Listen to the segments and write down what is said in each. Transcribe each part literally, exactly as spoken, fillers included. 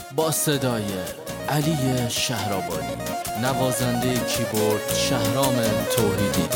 با صدای علی شهرآبادی، نوازنده کیبورد شهرام توحیدی.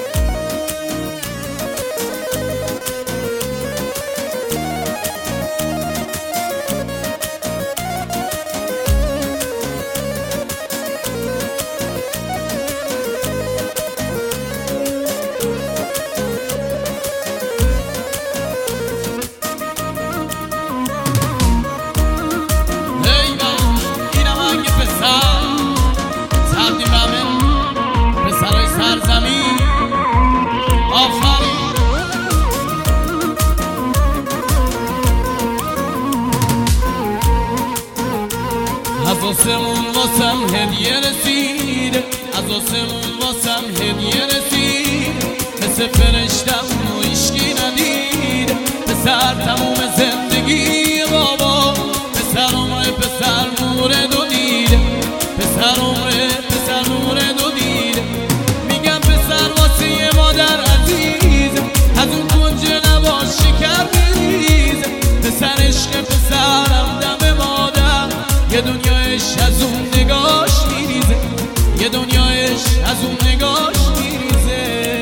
از آسمون واسم هدیه رسید، از آسمون واسم هدیه رسید، مثل فرشتم و هیچکی ندید. پسر تموم زندگی بابا، پسر عمره، پسر نور دو دید، پسر عمره، پسر نور دو دید. میگم پسر واسه یه مادر عزیز، از اون کنج نباش شکر بریز. پسر عشق پسرم دم مادر، یه دنیایش از اون نگاش میریزه، یه دنیایش از اون نگاش میریزه.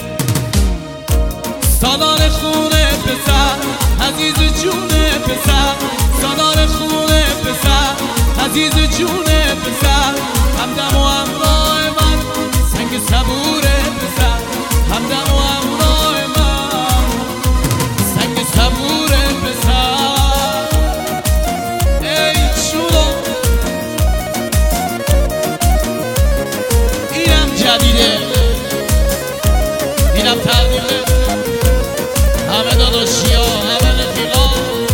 سالار خونه پسر، عزیز جونه پسر، سالار خونه پسر، عزیز جونه پسر. همدم و همراه من، سنگ صبوره پسر، همدم و همراه من، سنگ صبوره پسر. اینم تقدیمه همه داداشی ها، همه رفیقا،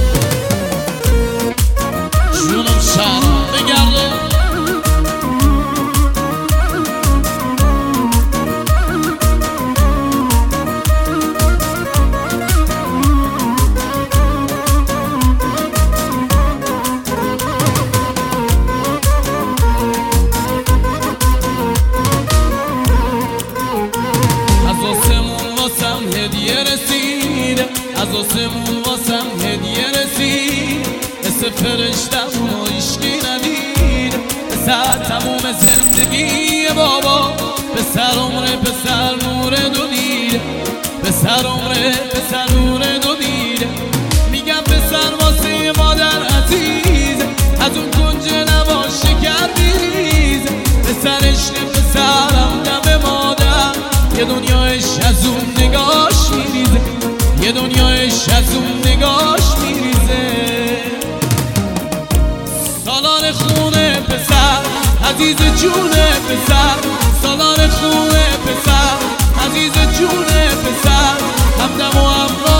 جونم شهر بگرده. از آسمون واسم هدیه رسید، مثل فرشتم و هیچکی ندید. پسر تموم زندگی بابا، پسر عمره، پسر نور دو دید، پسر عمره، پسر نور دو دید. میگم پسر واسه یه مادر عزیز، از اون کنج نباش شکر بریز. پسر عشق پسرم دم مادر، یه دنیایش از اون نگاش میریزه، یه دنیایش از اون نگاش میریزه. سالار خونه پسر، عزیز جونه پسر، سالار خونه پسر، عزیز جونه پسر. همدم و همراه